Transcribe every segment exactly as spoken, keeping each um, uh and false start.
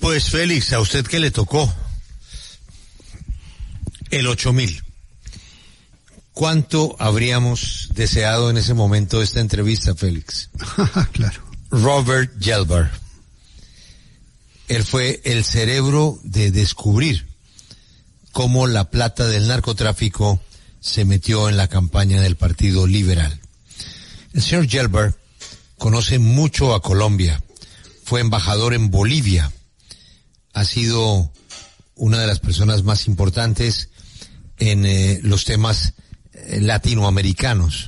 Pues Félix, ¿a usted qué le tocó? El ocho mil. ¿Cuánto habríamos deseado en ese momento esta entrevista, Félix? Claro. Robert Gelbar. Él fue el cerebro de descubrir cómo la plata del narcotráfico se metió en la campaña del Partido Liberal. El señor Gelbar conoce mucho a Colombia. Fue embajador en Bolivia. Ha sido una de las personas más importantes en eh, los temas eh, latinoamericanos.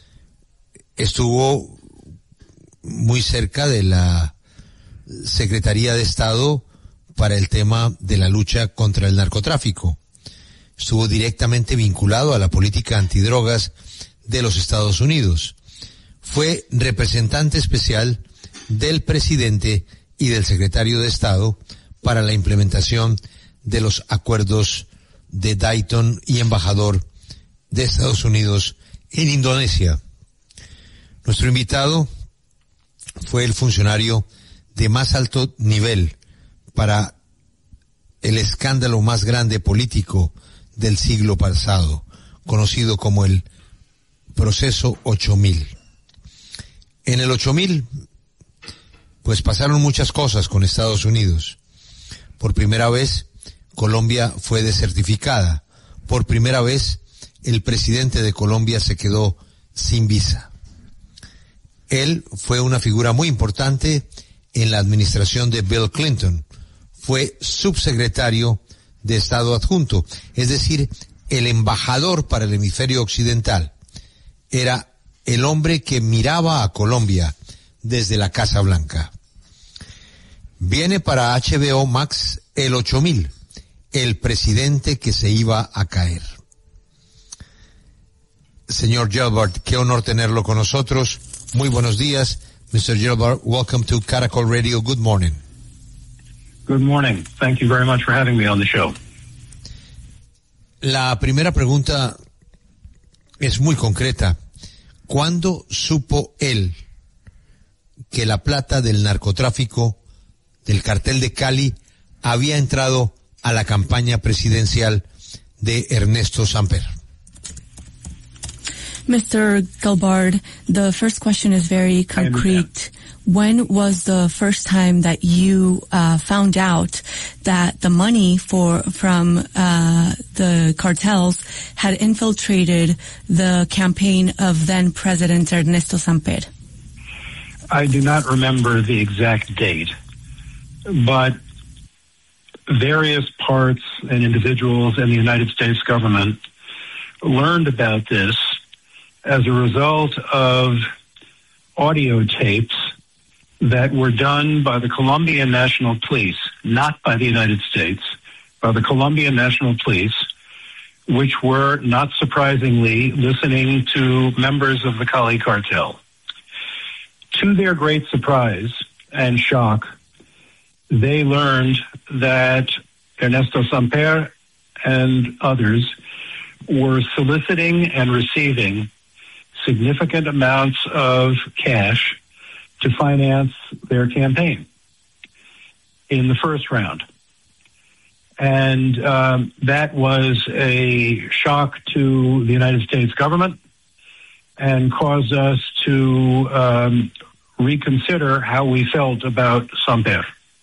Estuvo muy cerca de la Secretaría de Estado para el tema de la lucha contra el narcotráfico. Estuvo directamente vinculado a la política antidrogas de los Estados Unidos. Fue representante especial del presidente y del secretario de Estado para la implementación de los acuerdos de Dayton y embajador de Estados Unidos en Indonesia. Nuestro invitado fue el funcionario de más alto nivel para el escándalo más grande político del siglo pasado, conocido como el proceso ocho mil. En el ocho mil, pues pasaron muchas cosas con Estados Unidos. Por primera vez, Colombia fue desertificada. Por primera vez, el presidente de Colombia se quedó sin visa. Él fue una figura muy importante en la administración de Bill Clinton. Fue subsecretario de Estado adjunto, es decir, el embajador para el hemisferio occidental. Era el hombre que miraba a Colombia desde la Casa Blanca. Viene para H B O Max el ocho mil, el presidente que se iba a caer. Señor Gelbar, qué honor tenerlo con nosotros. Muy buenos días, mister Gelbar. Welcome to Caracol Radio. Good morning. Good morning. Thank you very much for having me on the show. La primera pregunta es muy concreta. ¿Cuándo supo él que la plata del narcotráfico del cartel de Cali había entrado a la campaña presidencial de Ernesto Samper? mister Gelbar, the first question is very concrete. When was the first time that you uh, found out that the money for from uh, the cartels had infiltrated the campaign of then President Ernesto Samper? I do not remember the exact date, but various parts and individuals in the United States government learned about this as a result of audio tapes that were done by the Colombian National Police, not by the United States, by the Colombian National Police, which were, not surprisingly, listening to members of the Cali cartel. To their great surprise and shock, they learned that Ernesto Samper and others were soliciting and receiving significant amounts of cash to finance their campaign in the first round. And um, that was a shock to the United States government and caused us to um, reconsider how we felt about Samper.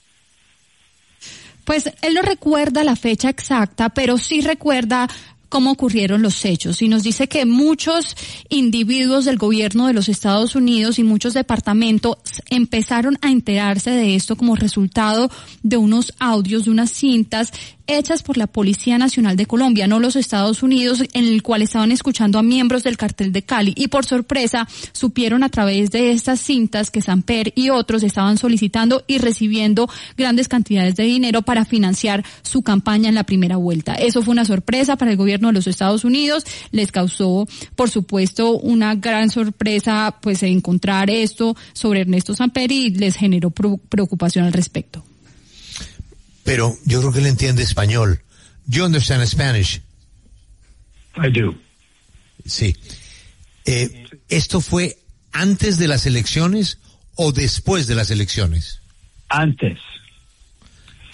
Pues él no recuerda la fecha exacta, pero sí recuerda cómo ocurrieron los hechos, y nos dice que muchos individuos del gobierno de los Estados Unidos y muchos departamentos empezaron a enterarse de esto como resultado de unos audios, de unas cintas hechas por la Policía Nacional de Colombia, no los Estados Unidos, en el cual estaban escuchando a miembros del cartel de Cali, y por sorpresa supieron a través de estas cintas que Samper y otros estaban solicitando y recibiendo grandes cantidades de dinero para financiar su campaña en la primera vuelta. Eso fue una sorpresa para el gobierno de los Estados Unidos, les causó, por supuesto, una gran sorpresa pues encontrar esto sobre Ernesto Samper, y les generó preocupación al respecto. Pero yo creo que él entiende español. Do you understand Spanish? I do. Sí. Eh, ¿Esto fue antes de las elecciones o después de las elecciones? Antes.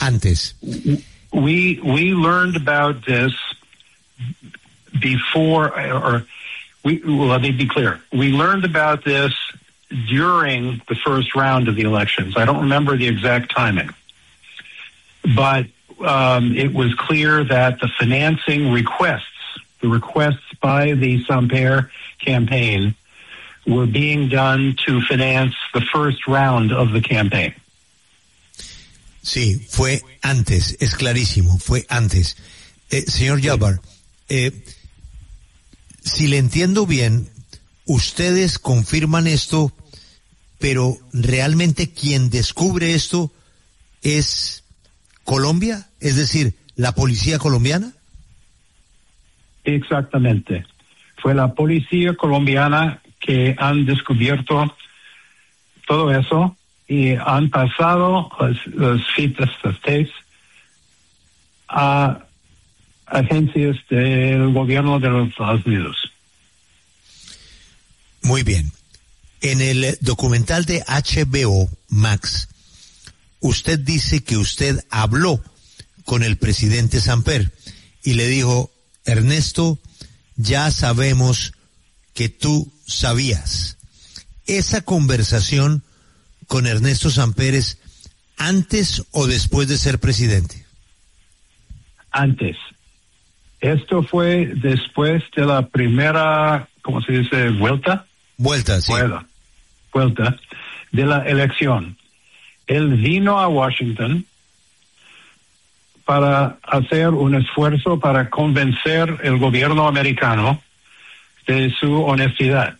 antes? We we learned about this before, or we well, let me be clear. We learned about this during the first round of the elections. I don't remember the exact timing, but um, it was clear that the financing requests, the requests by the Samper campaign, were being done to finance the first round of the campaign. Sí, fue antes, es clarísimo, fue antes. Eh, señor Yalbar, eh, si le entiendo bien, ustedes confirman esto, pero realmente quien descubre esto es Colombia, es decir, la policía colombiana. Exactamente. Fue la policía colombiana que han descubierto todo eso y han pasado las fitas, las tapes, a agencias del gobierno de los Estados Unidos. Muy bien. En el documental de H B O Max, usted dice que usted habló con el presidente Samper y le dijo: Ernesto, ya sabemos que tú sabías. Esa conversación con Ernesto Samper es antes o después de ser presidente. Antes. Esto fue después de la primera, ¿cómo se dice? Vuelta. Vuelta, sí. Vuelta, vuelta de la elección. Él vino a Washington para hacer un esfuerzo para convencer el gobierno americano de su honestidad.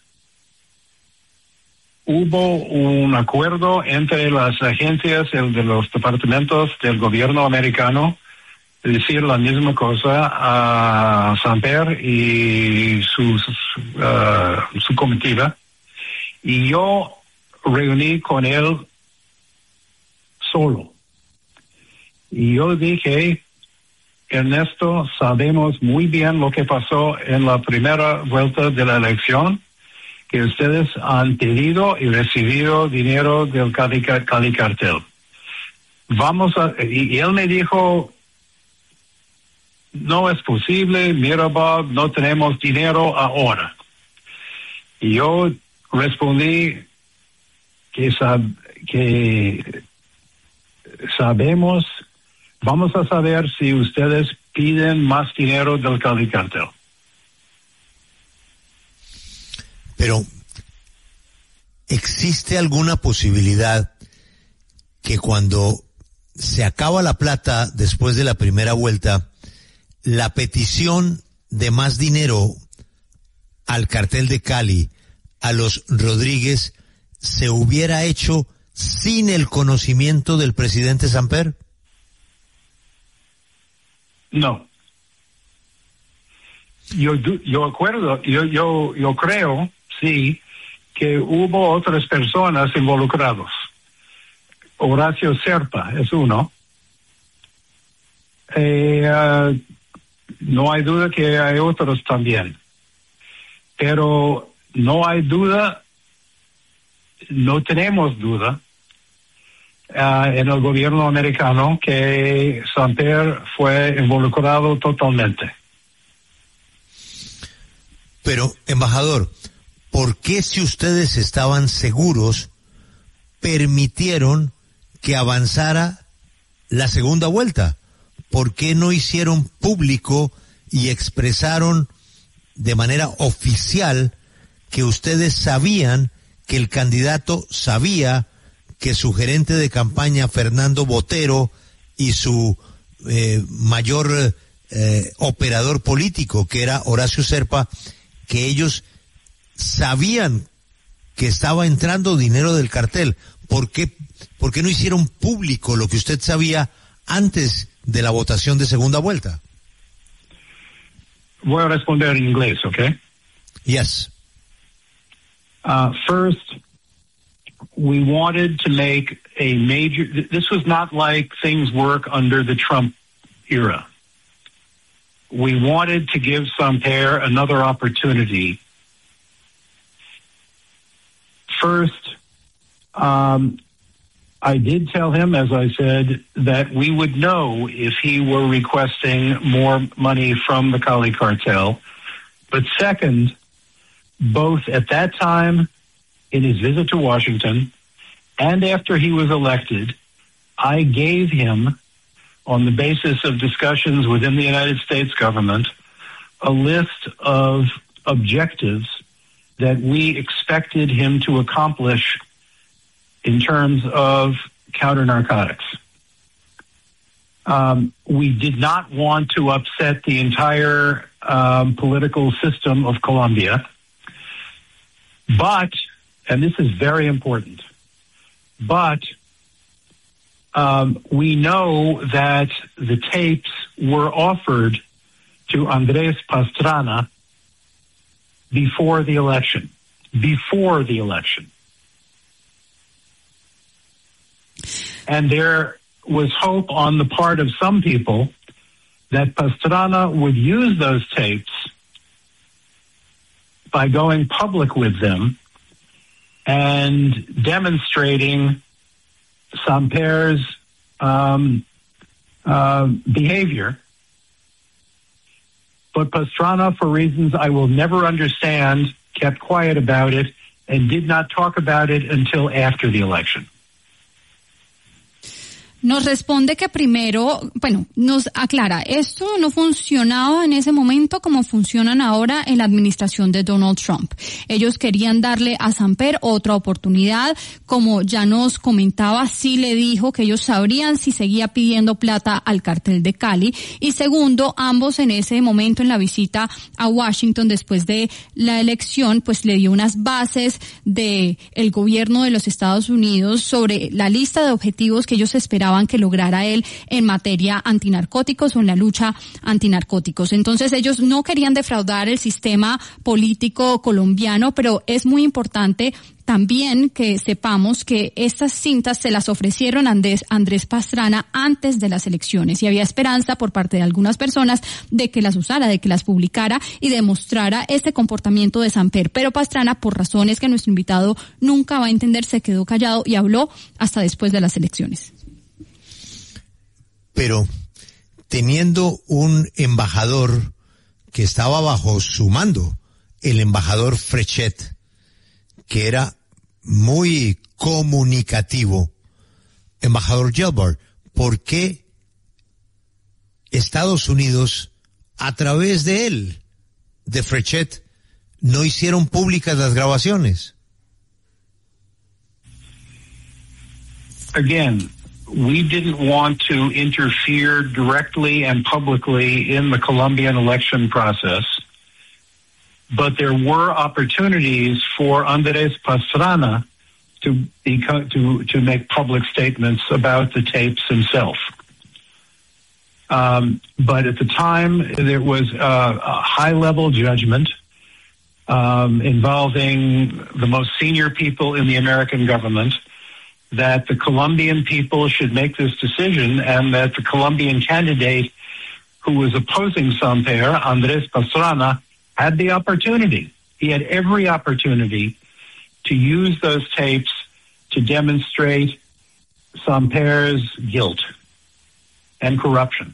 Hubo un acuerdo entre las agencias el de los departamentos del gobierno americano de decir la misma cosa a Samper y su, su, uh, su comitiva. Y yo reuní con él solo. Y yo dije: Ernesto, sabemos muy bien lo que pasó en la primera vuelta de la elección, que ustedes han pedido y recibido dinero del Cali, Cali Cartel. Vamos a, y, y él me dijo: no es posible, mira Bob, no tenemos dinero ahora. Y yo respondí que, sab, que sabemos, vamos a saber si ustedes piden más dinero del Cali Cartel. Pero, ¿existe alguna posibilidad que cuando se acaba la plata después de la primera vuelta, la petición de más dinero al cartel de Cali, a los Rodríguez, se hubiera hecho sin el conocimiento del presidente Samper? No. Yo yo acuerdo, yo yo yo creo, sí, que hubo otras personas involucradas. Horacio Serpa es uno. Eh, uh, no hay duda que hay otros también. Pero no hay duda, no tenemos duda uh, en el gobierno americano que Samper fue involucrado totalmente. Pero, embajador, ¿por qué, si ustedes estaban seguros, permitieron que avanzara la segunda vuelta? ¿Por qué no hicieron público y expresaron de manera oficial que ustedes sabían que el candidato sabía que su gerente de campaña, Fernando Botero, y su eh, mayor eh, operador político, que era Horacio Serpa, que ellos sabían que estaba entrando dinero del cartel? ¿Por qué, por qué no hicieron público lo que usted sabía antes de la votación de segunda vuelta? Voy a responder en inglés, ¿ok? Yes. Uh, first, we wanted to make a major, this was not like things work under the Trump era. We wanted to give Samper another opportunity. First, um, I did tell him, as I said, that we would know if he were requesting more money from the Cali cartel. But second, both at that time in his visit to Washington and after he was elected, I gave him, on the basis of discussions within the United States government, a list of objectives that we expected him to accomplish in terms of counter-narcotics. Um, we did not want to upset the entire um, political system of Colombia, but, and this is very important, but um, we know that the tapes were offered to Andres Pastrana before the election, before the election. And there was hope on the part of some people that Pastrana would use those tapes by going public with them and demonstrating Samper's um, uh, behavior. But Pastrana, for reasons I will never understand, kept quiet about it and did not talk about it until after the election. Nos responde que primero, bueno, nos aclara, esto no funcionaba en ese momento como funcionan ahora en la administración de Donald Trump. Ellos querían darle a Samper otra oportunidad, como ya nos comentaba, sí le dijo que ellos sabrían si seguía pidiendo plata al cartel de Cali. Y segundo, ambos en ese momento en la visita a Washington después de la elección, pues le dio unas bases de el gobierno de los Estados Unidos sobre la lista de objetivos que ellos esperaban que lograra él en materia antinarcóticos o en la lucha antinarcóticos. Entonces ellos no querían defraudar el sistema político colombiano, pero es muy importante también que sepamos que estas cintas se las ofrecieron a Andrés, Andrés Pastrana antes de las elecciones y había esperanza por parte de algunas personas de que las usara, de que las publicara y demostrara este comportamiento de Samper. Pero Pastrana, por razones que nuestro invitado nunca va a entender, se quedó callado y habló hasta después de las elecciones. Pero teniendo un embajador que estaba bajo su mando, el embajador Frechet, que era muy comunicativo, embajador Gelbart, ¿por qué Estados Unidos, a través de él, de Frechet, no hicieron públicas las grabaciones? Again, we didn't want to interfere directly and publicly in the Colombian election process, but there were opportunities for Andrés Pastrana to be, to to make public statements about the tapes himself. Um, but at the time, there was a, a high-level judgment um, involving the most senior people in the American government that the Colombian people should make this decision and that the Colombian candidate who was opposing Samper, Andrés Pastrana, had the opportunity. He had every opportunity to use those tapes to demonstrate Samper's guilt and corruption.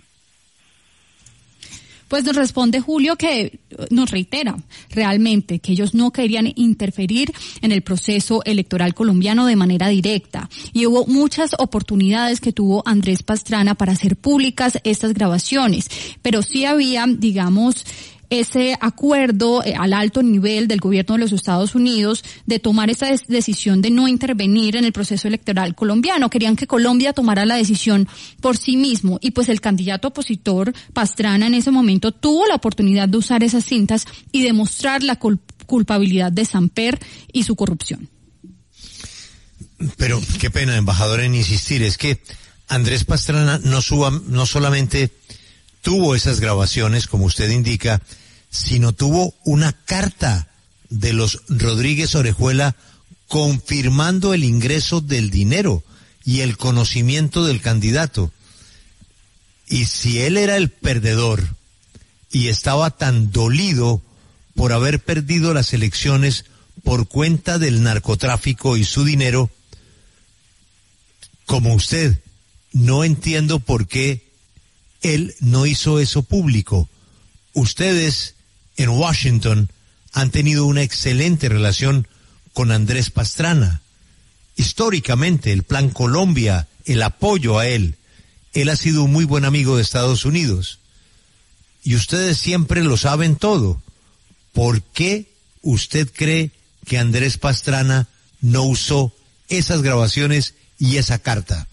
Pues nos responde Julio que nos reitera realmente que ellos no querían interferir en el proceso electoral colombiano de manera directa y hubo muchas oportunidades que tuvo Andrés Pastrana para hacer públicas estas grabaciones, pero sí había, digamos, ese acuerdo eh, al alto nivel del gobierno de los Estados Unidos de tomar esa des- decisión de no intervenir en el proceso electoral colombiano. Querían que Colombia tomara la decisión por sí mismo y pues el candidato opositor Pastrana en ese momento tuvo la oportunidad de usar esas cintas y demostrar la cul- culpabilidad de Samper y su corrupción. Pero qué pena, embajador, en insistir, es que Andrés Pastrana no, suba, no solamente tuvo esas grabaciones, como usted indica, sino tuvo una carta de los Rodríguez Orejuela confirmando el ingreso del dinero y el conocimiento del candidato. Y si él era el perdedor y estaba tan dolido por haber perdido las elecciones por cuenta del narcotráfico y su dinero, como usted, no entiendo por qué él no hizo eso público. Ustedes en Washington han tenido una excelente relación con Andrés Pastrana. Históricamente, el Plan Colombia, el apoyo a él, él ha sido un muy buen amigo de Estados Unidos. Y ustedes siempre lo saben todo. ¿Por qué usted cree que Andrés Pastrana no usó esas grabaciones y esa carta?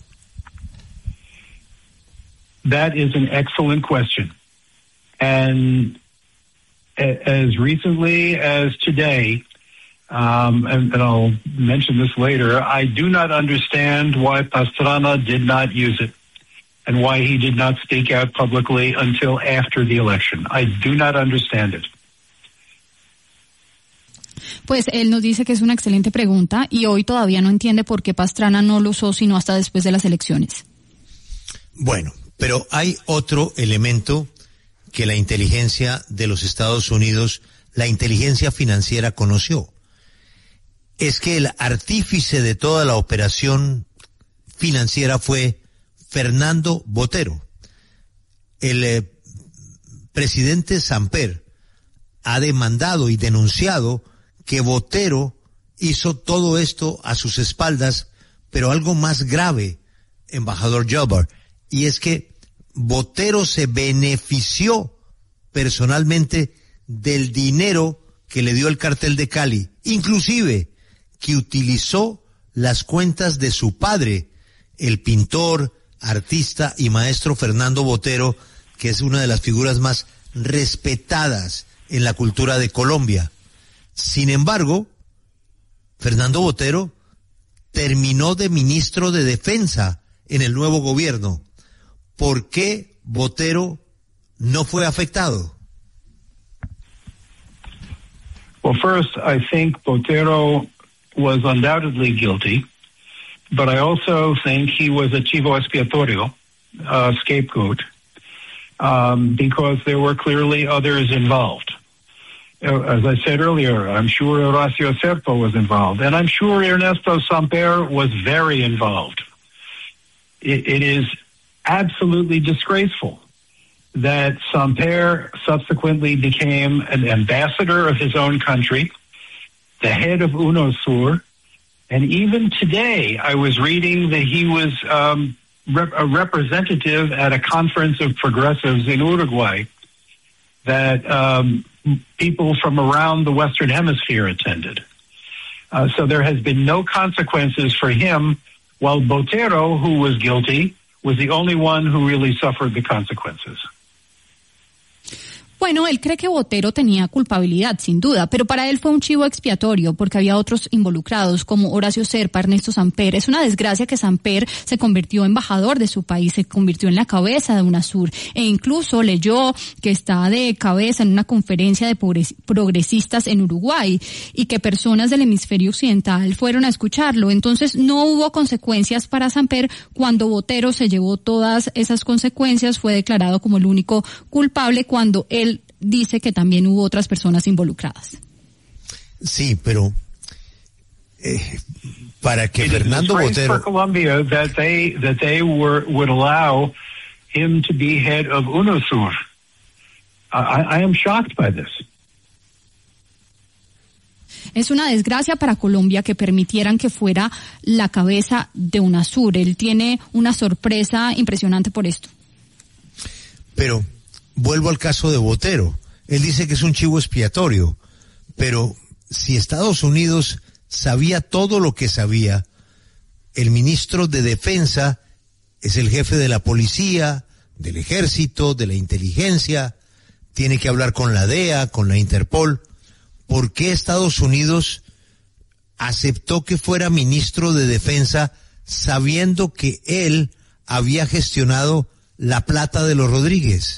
That is an excellent question. And as recently as today, um, and, and I'll mention this later, I do not understand why Pastrana did not use it and why he did not speak out publicly until after the election. I do not understand it. Pues él nos dice que es una excelente pregunta y hoy todavía no entiende por qué Pastrana no lo usó sino hasta después de las elecciones. Bueno, pero hay otro elemento que la inteligencia de los Estados Unidos, la inteligencia financiera, conoció. Es que el artífice de toda la operación financiera fue Fernando Botero. El eh, presidente Samper ha demandado y denunciado que Botero hizo todo esto a sus espaldas, pero algo más grave, embajador Gelbart, y es que Botero se benefició personalmente del dinero que le dio el cartel de Cali, inclusive que utilizó las cuentas de su padre, el pintor, artista y maestro Fernando Botero, que es una de las figuras más respetadas en la cultura de Colombia. Sin embargo, Fernando Botero terminó de ministro de Defensa en el nuevo gobierno. ¿Por qué Botero no fue afectado? Well, first, I think Botero was undoubtedly guilty, but I also think he was a chivo expiatorio, uh, scapegoat, um, because there were clearly others involved. As I said earlier, I'm sure Horacio Serpa was involved, and I'm sure Ernesto Samper was very involved. It, it is absolutely disgraceful that Samper subsequently became an ambassador of his own country, the head of UNOSUR, and even today I was reading that he was um, rep- a representative at a conference of progressives in Uruguay that um, people from around the Western Hemisphere attended. Uh, so there has been no consequences for him, while Botero, who was guilty, was the only one who really suffered the consequences. Bueno, él cree que Botero tenía culpabilidad, sin duda, pero para él fue un chivo expiatorio porque había otros involucrados como Horacio Serpa, Ernesto Samper. Es una desgracia que Samper se convirtió en embajador de su país, se convirtió en la cabeza de UNASUR e incluso leyó que está de cabeza en una conferencia de progresistas en Uruguay y que personas del hemisferio occidental fueron a escucharlo. Entonces no hubo consecuencias para Samper. Cuando Botero se llevó todas esas consecuencias, fue declarado como el único culpable cuando él dice que también hubo otras personas involucradas. Sí, pero eh, para que Fernando Botero for Colombia that they that they were would allow him to be head of UNOSUR. I, I am shocked by this. Es una desgracia para Colombia que permitieran que fuera la cabeza de UNASUR. Él tiene una sorpresa impresionante por esto. Pero vuelvo al caso de Botero. Él dice que es un chivo expiatorio, pero si Estados Unidos sabía todo lo que sabía, el ministro de Defensa es el jefe de la policía, del ejército, de la inteligencia, tiene que hablar con la D E A, con la Interpol. ¿Por qué Estados Unidos aceptó que fuera ministro de Defensa sabiendo que él había gestionado la plata de los Rodríguez?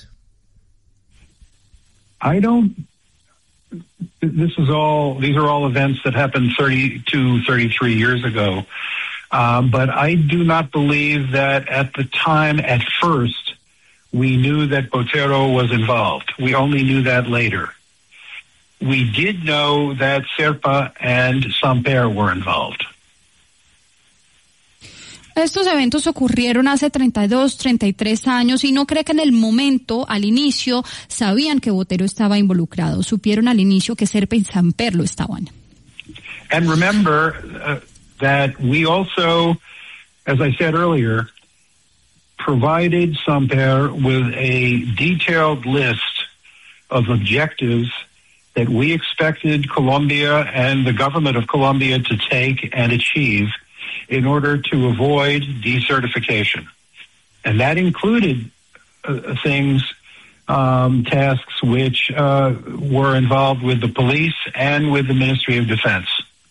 I don't, this is all, these are all events that happened thirty-two, thirty-three years ago. Uh, but I do not believe that at the time, at first, we knew that Botero was involved. We only knew that later. We did know that Serpa and Samper were involved. Estos eventos ocurrieron hace treinta y dos, treinta y tres años y no cree que en el momento, al inicio, sabían que Botero estaba involucrado. Supieron al inicio que Serpa y Samper lo estaban. And remember uh, that we also, as I said earlier, provided Samper with a detailed list of objectives that we expected Colombia and the government of Colombia to take and achieve in order to avoid decertification. And that included uh, things, um, tasks which uh, were involved with the police and with the Ministry of Defense.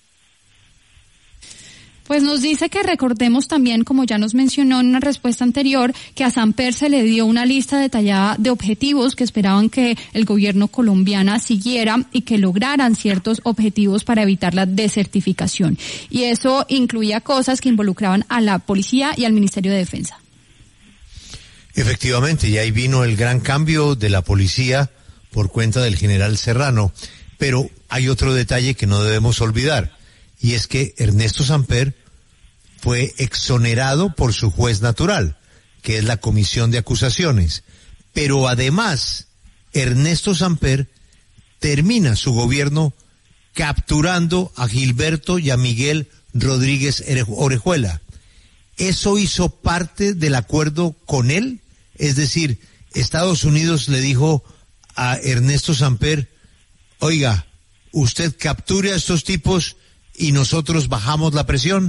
Pues nos dice que recordemos también, como ya nos mencionó en una respuesta anterior, que a Samper se le dio una lista detallada de objetivos que esperaban que el gobierno colombiano siguiera y que lograran ciertos objetivos para evitar la desertificación. Y eso incluía cosas que involucraban a la policía y al Ministerio de Defensa. Efectivamente, y ahí vino el gran cambio de la policía por cuenta del general Serrano. Pero hay otro detalle que no debemos olvidar. Y es que Ernesto Samper fue exonerado por su juez natural, que es la Comisión de Acusaciones. Pero además, Ernesto Samper termina su gobierno capturando a Gilberto y a Miguel Rodríguez Orejuela. ¿Eso hizo parte del acuerdo con él? Es decir, Estados Unidos le dijo a Ernesto Samper, oiga, usted capture a estos tipos y nosotros bajamos la presión.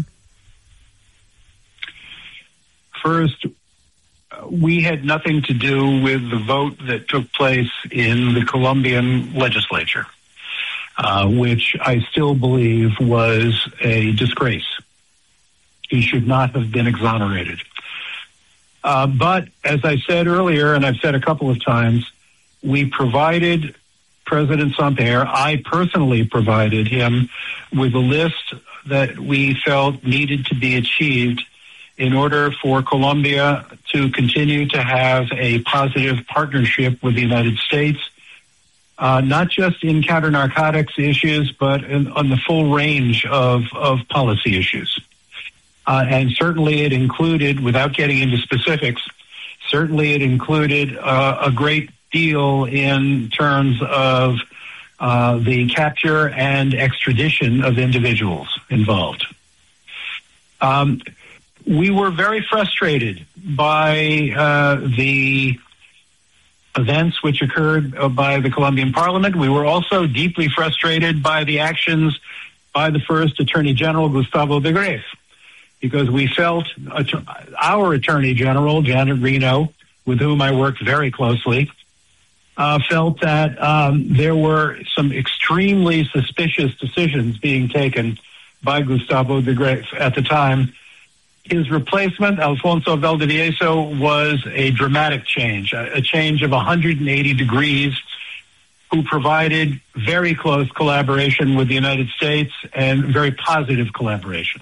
First, we had nothing to do with the vote that took place in the Colombian legislature, uh, which I still believe was a disgrace. He should not have been exonerated. Uh, but as I said earlier, and I've said a couple of times, we provided President Samper, I personally provided him with a list that we felt needed to be achieved in order for Colombia to continue to have a positive partnership with the United States, uh, not just in counter-narcotics issues, but in, on the full range of, of policy issues. Uh, and certainly it included, without getting into specifics, certainly it included uh, a great deal in terms of uh, the capture and extradition of individuals involved. Um, we were very frustrated by uh, the events which occurred uh, by the Colombian Parliament. We were also deeply frustrated by the actions by the first Attorney General, Gustavo de Greiff, because we felt uh, our Attorney General, Janet Reno, with whom I worked very closely, Uh, felt that um, there were some extremely suspicious decisions being taken by Gustavo de Greiff at the time. His replacement, Alfonso Valdivieso, was a dramatic change, a, a change of one hundred eighty degrees, who provided very close collaboration with the United States and very positive collaboration.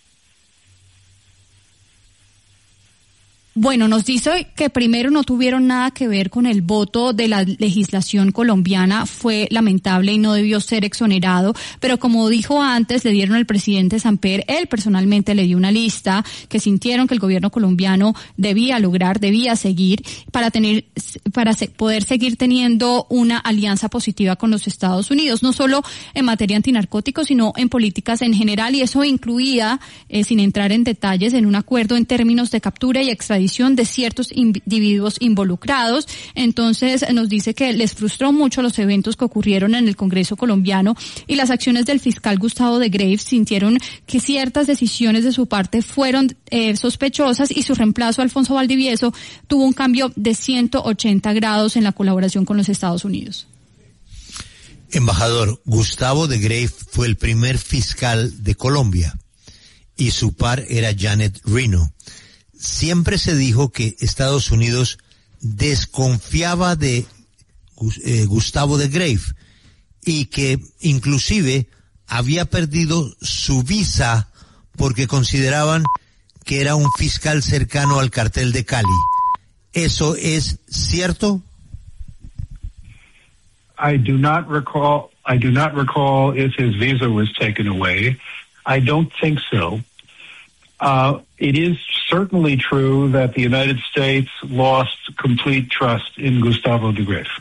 Bueno, nos dice que primero no tuvieron nada que ver con el voto de la legislación colombiana, fue lamentable y no debió ser exonerado, pero como dijo antes, le dieron al presidente Samper, él personalmente le dio una lista que sintieron que el gobierno colombiano debía lograr, debía seguir para tener, para se, poder seguir teniendo una alianza positiva con los Estados Unidos, no solo en materia antinarcóticos, sino en políticas en general, y eso incluía, eh, sin entrar en detalles, en un acuerdo en términos de captura y extradición de ciertos individuos involucrados. Entonces nos dice que les frustró mucho los eventos que ocurrieron en el Congreso colombiano y las acciones del fiscal Gustavo de Greiff. Sintieron que ciertas decisiones de su parte fueron eh, sospechosas y su reemplazo, Alfonso Valdivieso, tuvo un cambio de ciento ochenta grados en la colaboración con los Estados Unidos. Embajador, Gustavo de Greiff fue el primer fiscal de Colombia y su par era Janet Reno. Siempre se dijo que Estados Unidos desconfiaba de eh, Gustavo de Greiff y que inclusive había perdido su visa porque consideraban que era un fiscal cercano al cartel de Cali. ¿Eso es cierto? I do not recall, I do not recall if his visa was taken away. I don't think so. Uh, it is certainly true that the United States lost complete trust in Gustavo de Greiff.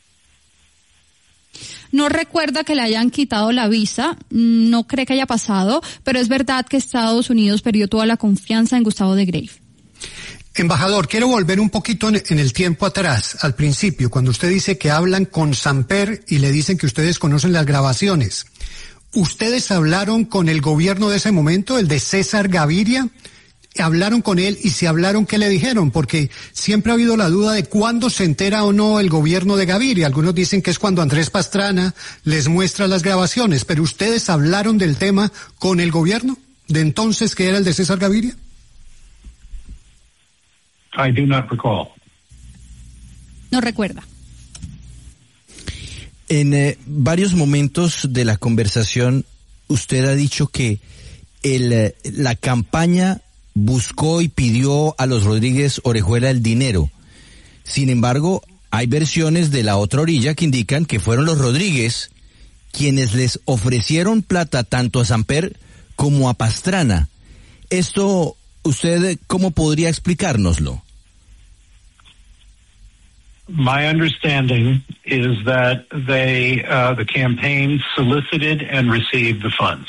No recuerda que le hayan quitado la visa, no cree que haya pasado, pero es verdad que Estados Unidos perdió toda la confianza en Gustavo de Greiff. Embajador, quiero volver un poquito en, en el tiempo atrás, al principio, cuando usted dice que hablan con Samper y le dicen que ustedes conocen las grabaciones. ¿Ustedes hablaron con el gobierno de ese momento, el de César Gaviria? ¿Hablaron con él? Y si hablaron, ¿qué le dijeron? Porque siempre ha habido la duda de cuándo se entera o no el gobierno de Gaviria. Algunos dicen que es cuando Andrés Pastrana les muestra las grabaciones, pero ¿ustedes hablaron del tema con el gobierno de entonces, que era el de César Gaviria? I do not recall. No recuerda. En eh, varios momentos de la conversación, usted ha dicho que el, eh, la campaña buscó y pidió a los Rodríguez Orejuela el dinero. Sin embargo, hay versiones de la otra orilla que indican que fueron los Rodríguez quienes les ofrecieron plata tanto a Samper como a Pastrana. Esto, ¿usted cómo podría explicárnoslo? My understanding is that they, uh, the campaign solicited and received the funds.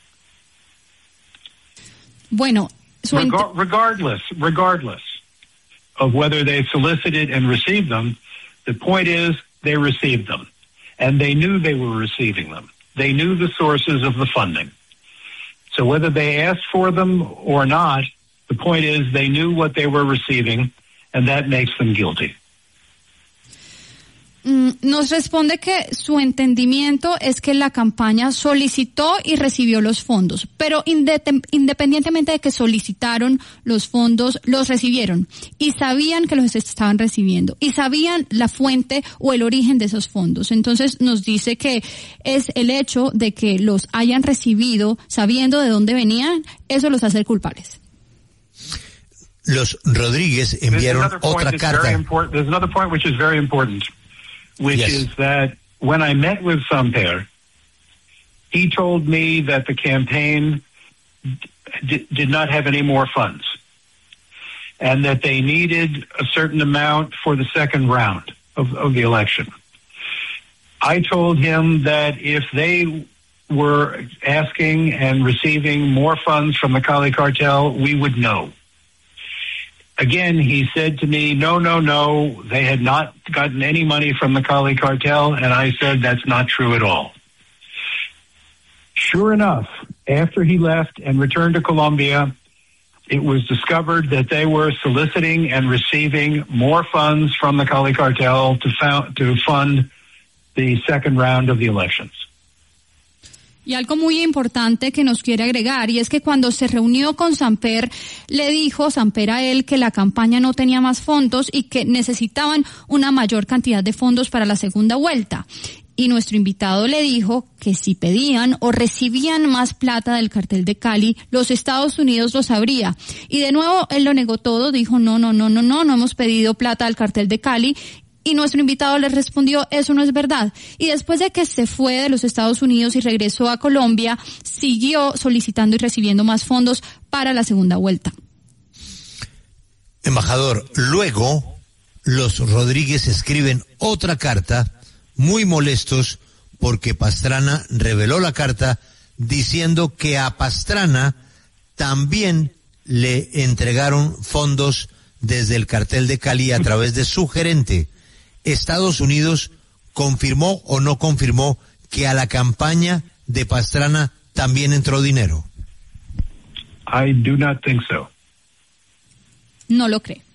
Bueno, Regar- regardless, regardless of whether they solicited and received them, the point is they received them, and they knew they were receiving them. They knew the sources of the funding. So whether they asked for them or not, the point is they knew what they were receiving, and that makes them guilty. Nos responde que su entendimiento es que la campaña solicitó y recibió los fondos, pero independientemente de que solicitaron los fondos, los recibieron y sabían que los estaban recibiendo y sabían la fuente o el origen de esos fondos. Entonces nos dice que es el hecho de que los hayan recibido sabiendo de dónde venían, eso los hace culpables. Los Rodríguez enviaron otra carta. There's another point which is very important. Which yes. is that when I met with Samper, he told me that the campaign d- did not have any more funds and that they needed a certain amount for the second round of, of the election. I told him that if they were asking and receiving more funds from the Cali cartel, we would know. Again, he said to me, no, no, no, they had not gotten any money from the Cali cartel, and I said that's not true at all. Sure enough, after he left and returned to Colombia, it was discovered that they were soliciting and receiving more funds from the Cali cartel to, found, to fund the second round of the elections. Y algo muy importante que nos quiere agregar, y es que cuando se reunió con Samper, le dijo Samper a él que la campaña no tenía más fondos y que necesitaban una mayor cantidad de fondos para la segunda vuelta. Y nuestro invitado le dijo que si pedían o recibían más plata del cartel de Cali, los Estados Unidos lo sabría. Y de nuevo él lo negó todo, dijo no, no, no, no, no, no hemos pedido plata del cartel de Cali. Y nuestro invitado le respondió, eso no es verdad. Y después de que se fue de los Estados Unidos y regresó a Colombia, siguió solicitando y recibiendo más fondos para la segunda vuelta. Embajador, luego los Rodríguez escriben otra carta, muy molestos porque Pastrana reveló la carta diciendo que a Pastrana también le entregaron fondos desde el cartel de Cali a través de su gerente. ¿Estados Unidos confirmó o no confirmó que a la campaña de Pastrana también entró dinero? I do not think so. No lo cree.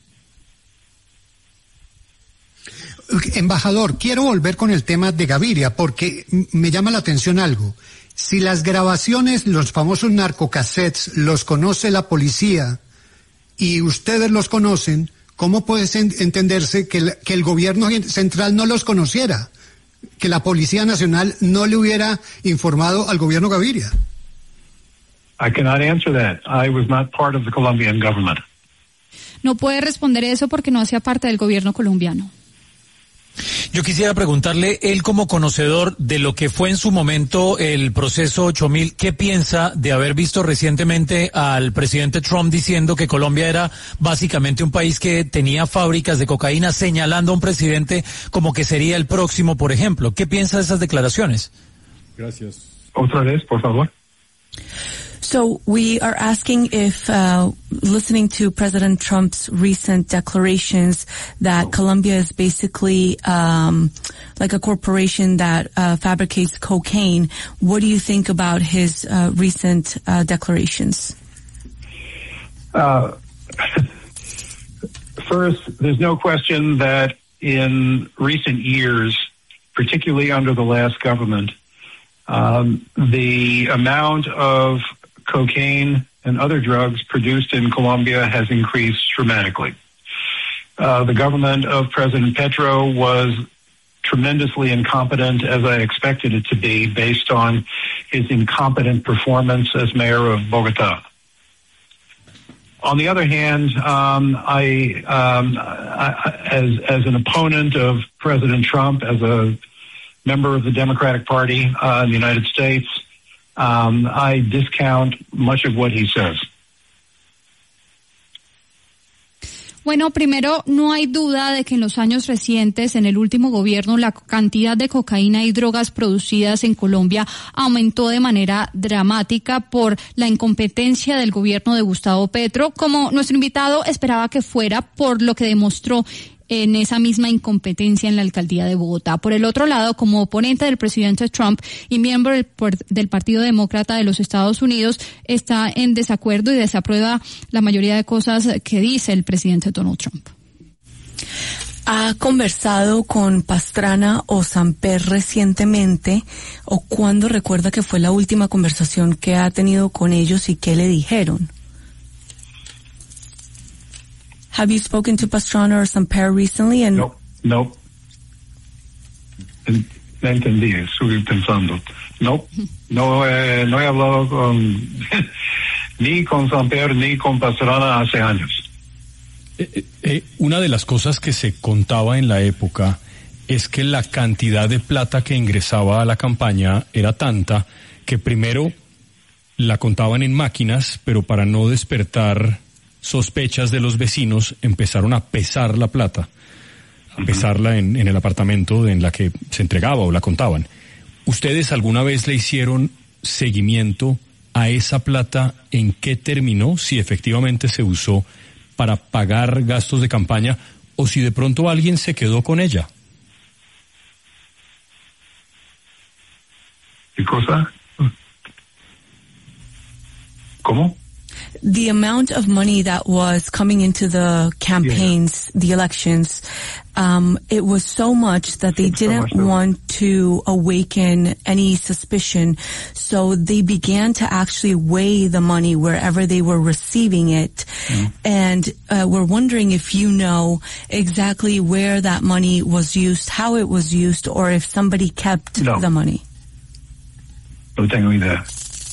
Embajador, quiero volver con el tema de Gaviria porque me llama la atención algo. Si las grabaciones, los famosos narcocassettes, los conoce la policía y ustedes los conocen, ¿cómo puede entenderse que el, que el gobierno central no los conociera? Que la Policía Nacional no le hubiera informado al gobierno Gaviria. I cannot answer that. I was not part of the Colombian government. No puede responder eso porque no hacía parte del gobierno colombiano. Yo quisiera preguntarle, él como conocedor de lo que fue en su momento el proceso ocho mil, ¿qué piensa de haber visto recientemente al presidente Trump diciendo que Colombia era básicamente un país que tenía fábricas de cocaína, señalando a un presidente como que sería el próximo, por ejemplo? ¿Qué piensa de esas declaraciones? Gracias. Otra vez, por favor. So we are asking if, uh, listening to President Trump's recent declarations that Colombia is basically um, like a corporation that uh, fabricates cocaine, what do you think about his uh, recent uh, declarations? Uh, first, there's no question that in recent years, particularly under the last government, um, the amount of cocaine and other drugs produced in Colombia has increased dramatically. Uh, the government of President Petro was tremendously incompetent, as I expected it to be, based on his incompetent performance as mayor of Bogota. On the other hand, um, I, um, I, as as an opponent of President Trump, as a member of the Democratic Party uh, in the United States, Um, I discount much of what he says. Bueno, primero, no hay duda de que en los años recientes, en el último gobierno, la cantidad de cocaína y drogas producidas en Colombia aumentó de manera dramática por la incompetencia del gobierno de Gustavo Petro, como nuestro invitado esperaba que fuera, por lo que demostró en esa misma incompetencia en la alcaldía de Bogotá. Por el otro lado, como oponente del presidente Trump y miembro del, del Partido Demócrata de los Estados Unidos, está en desacuerdo y desaprueba la mayoría de cosas que dice el presidente Donald Trump. ¿Ha conversado con Pastrana o Samper recientemente? ¿O cuándo recuerda que fue la última conversación que ha tenido con ellos y qué le dijeron? Have you spoken to Pastrana or Samper recently? And no, no. No entendí, estoy pensando. No, no, eh, no he hablado con ni con Samper ni con Pastrana hace años. Eh, eh, una de las cosas que se contaba en la época es que la cantidad de plata que ingresaba a la campaña era tanta que primero la contaban en máquinas, pero para no despertar sospechas de los vecinos, empezaron a pesar la plata, a pesarla en, en el apartamento en la que se entregaba o la contaban. ¿Ustedes alguna vez le hicieron seguimiento a esa plata? ¿En qué terminó? Si efectivamente se usó para pagar gastos de campaña o si de pronto alguien se quedó con ella. ¿Qué cosa? ¿Cómo? The amount of money that was coming into the campaigns, yeah. the elections, um, it was so much that they didn't so want to awaken any suspicion. So they began to actually weigh the money wherever they were receiving it. Mm. And uh, we're wondering if you know exactly where that money was used, how it was used, or if somebody kept no. the money. No tengo idea.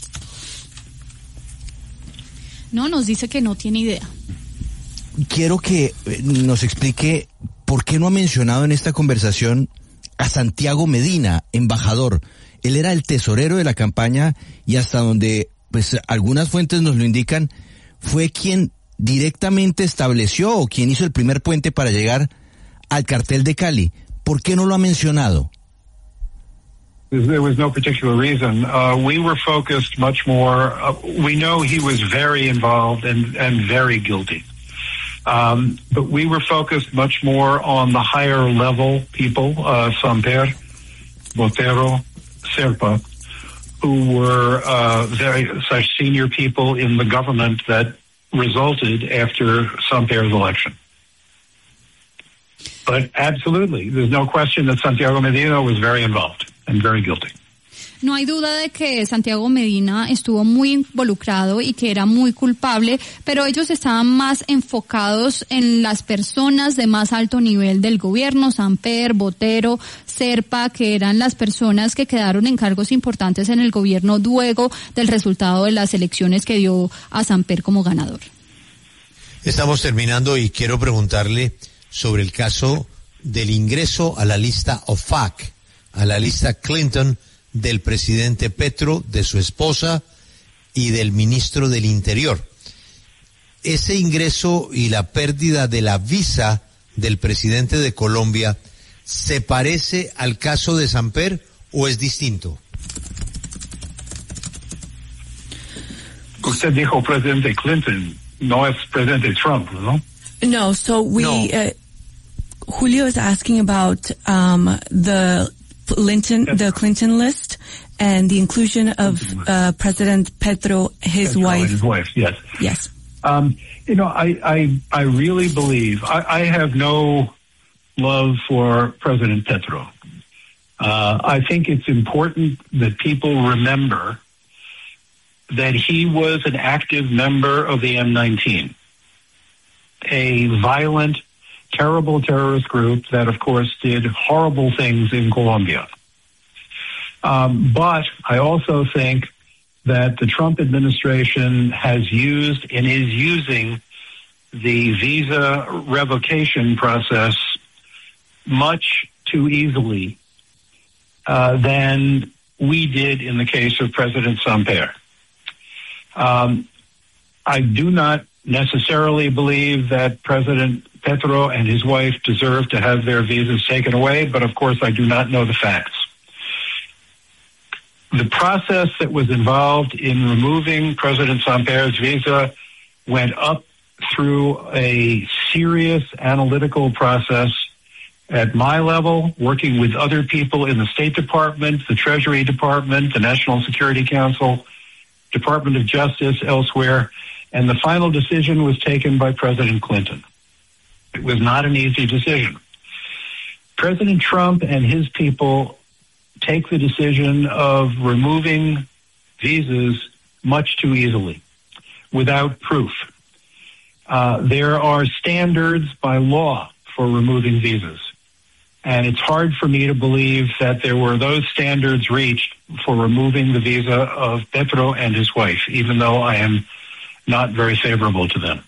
No, nos dice que no tiene idea. Quiero que nos explique por qué no ha mencionado en esta conversación a Santiago Medina, embajador. Él era el tesorero de la campaña y hasta donde pues algunas fuentes nos lo indican, fue quien directamente estableció o quien hizo el primer puente para llegar al cartel de Cali. ¿Por qué no lo ha mencionado? There was no particular reason. Uh, we were focused much more. Uh, we know he was very involved and, and very guilty. Um, but we were focused much more on the higher level people, uh, Samper, Botero, Serpa, who were uh, very such senior people in the government that resulted after Samper's election. But absolutely, there's no question that Santiago Medina was very involved. And very guilty. No hay duda de que Santiago Medina estuvo muy involucrado y que era muy culpable, pero ellos estaban más enfocados en las personas de más alto nivel del gobierno, Samper, Botero, Serpa, que eran las personas que quedaron en cargos importantes en el gobierno luego del resultado de las elecciones que dio a Samper como ganador. Estamos terminando y quiero preguntarle sobre el caso del ingreso a la lista O F A C, a la lista Clinton del presidente Petro, de su esposa y del ministro del Interior. Ese ingreso y la pérdida de la visa del presidente de Colombia, ¿se parece al caso de Samper o es distinto? Usted dijo presidente Clinton, no es presidente Trump, ¿no? No, so we, No. Uh, Julio is asking about um, the Clinton, the Clinton list and the inclusion of uh, President Petro, his Petro wife. and his wife, yes. Yes. Um, you know, I, I, I really believe, I, I have no love for President Petro. Uh, I think it's important that people remember that he was an active member of the M nineteen, a violent, terrible terrorist group that, of course, did horrible things in Colombia. Um, but I also think that the Trump administration has used and is using the visa revocation process much too easily uh, than we did in the case of President Samper. Um, I do not necessarily believe that President Petro and his wife deserve to have their visas taken away, but of course I do not know the facts. The process that was involved in removing President Samper's visa went up through a serious analytical process at my level, working with other people in the State Department, the Treasury Department, the National Security Council, Department of Justice, elsewhere, and the final decision was taken by President Clinton. It was not an easy decision. President Trump and his people take the decision of removing visas much too easily, without proof. Uh, there are standards by law for removing visas, and it's hard for me to believe that there were those standards reached for removing the visa of Petro and his wife, even though I am not very favorable to them.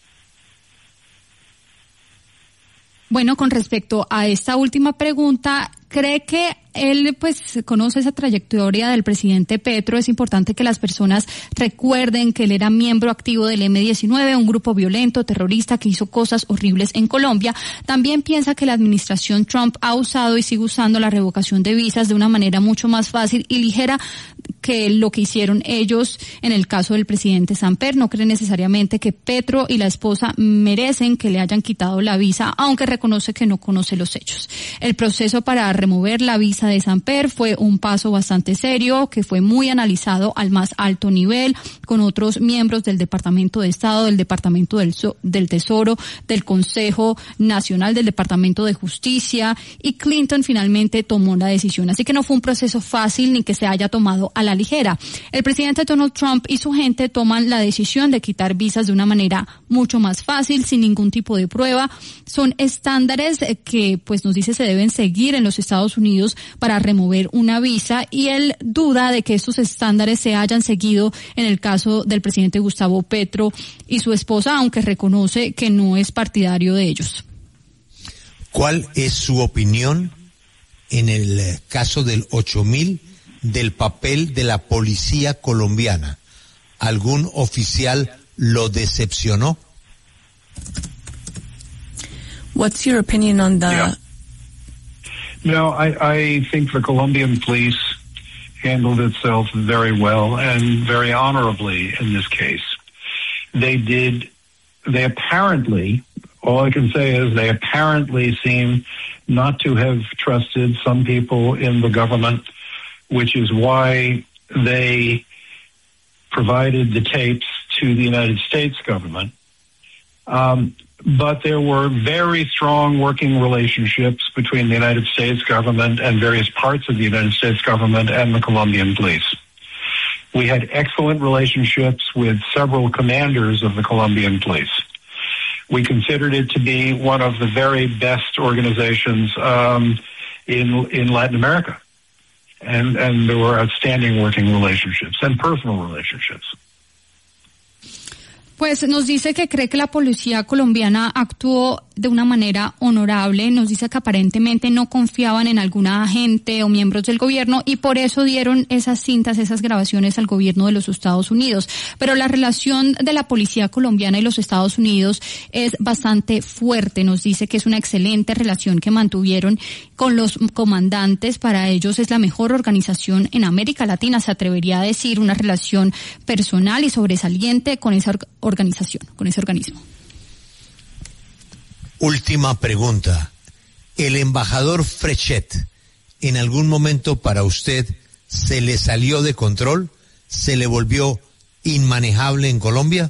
Bueno, con respecto a esta última pregunta, ¿cree que él pues conoce esa trayectoria del presidente Petro? Es importante que las personas recuerden que él era miembro activo del eme diecinueve, un grupo violento, terrorista que hizo cosas horribles en Colombia. También piensa que la administración Trump ha usado y sigue usando la revocación de visas de una manera mucho más fácil y ligera que lo que hicieron ellos en el caso del presidente Samper. No cree necesariamente que Petro y la esposa merecen que le hayan quitado la visa, aunque reconoce que no conoce los hechos. El proceso para remover la visa de Samper fue un paso bastante serio, que fue muy analizado al más alto nivel, con otros miembros del Departamento de Estado, del Departamento del, so- del Tesoro, del Consejo Nacional, del Departamento de Justicia, y Clinton finalmente tomó la decisión. Así que no fue un proceso fácil ni que se haya tomado a la ligera. El presidente Donald Trump y su gente toman la decisión de quitar visas de una manera mucho más fácil, sin ningún tipo de prueba. Son estándares que, pues, nos dice se deben seguir en los Estados Unidos para remover una visa, y él duda de que estos estándares se hayan seguido en el caso del presidente Gustavo Petro y su esposa, aunque reconoce que no es partidario de ellos. ¿Cuál es su opinión en el caso del ocho mil del papel de la policía colombiana? ¿Algún oficial lo decepcionó? What's your opinion on the... Yeah. No, I, I think the Colombian police handled itself very well and very honorably in this case. They did, they apparently, all I can say is they apparently seem not to have trusted some people in the government, which is why they provided the tapes to the United States government. Um, but there were very strong working relationships between the United States government and various parts of the United States government and the Colombian police. We had excellent relationships with several commanders of the Colombian police. We considered it to be one of the very best organizations um, in in Latin America. And, and there were outstanding working relationships and personal relationships. Pues nos dice que cree que la policía colombiana actuó de una manera honorable. Nos dice que aparentemente no confiaban en alguna agente o miembros del gobierno y por eso dieron esas cintas, esas grabaciones al gobierno de los Estados Unidos. Pero la relación de la policía colombiana y los Estados Unidos es bastante fuerte. Nos dice que es una excelente relación que mantuvieron con los comandantes. Para ellos es la mejor organización en América Latina, se atrevería a decir, una relación personal y sobresaliente con esa organización, con ese organismo. Última pregunta. ¿El embajador Frechet en algún momento para usted se le salió de control? ¿Se le volvió inmanejable en Colombia?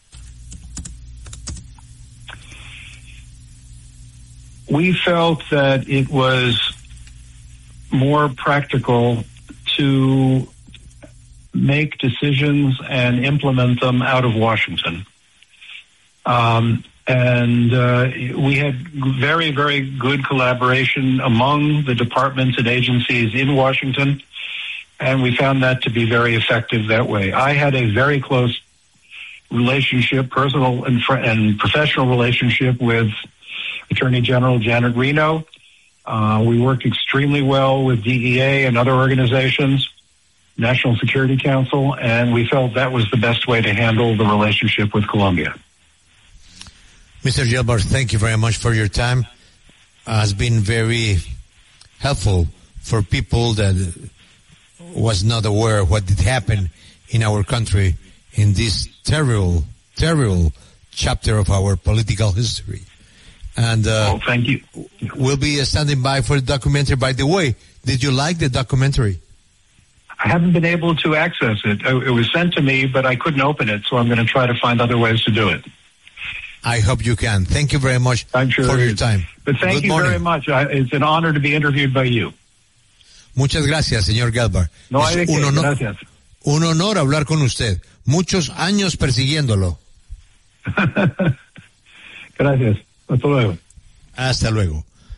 We felt that it was more practical to make decisions and implement them out of Washington. Um, and uh, we had very, very good collaboration among the departments and agencies in Washington, and we found that to be very effective that way. I had a very close relationship, personal and, fr- and professional relationship with Attorney General Janet Reno. Uh, we worked extremely well with D E A and other organizations, National Security Council, and we felt that was the best way to handle the relationship with Colombia. Mister Gelbart, thank you very much for your time. Uh, has been very helpful for people that was not aware of what did happen in our country in this terrible, terrible chapter of our political history. And uh, oh, thank you. We'll be uh, standing by for the documentary. By the way, did you like the documentary? I haven't been able to access it. It was sent to me, but I couldn't open it, so I'm going to try to find other ways to do it. I hope you can. Thank you very much I'm sure for your time. But thank Good you morning. very much. I, it's an honor to be interviewed by you. Muchas gracias, señor Gelbart. No hay de es qué. un honor, Gracias. un honor hablar con usted. Muchos años persiguiéndolo. Gracias. Hasta luego. Hasta luego.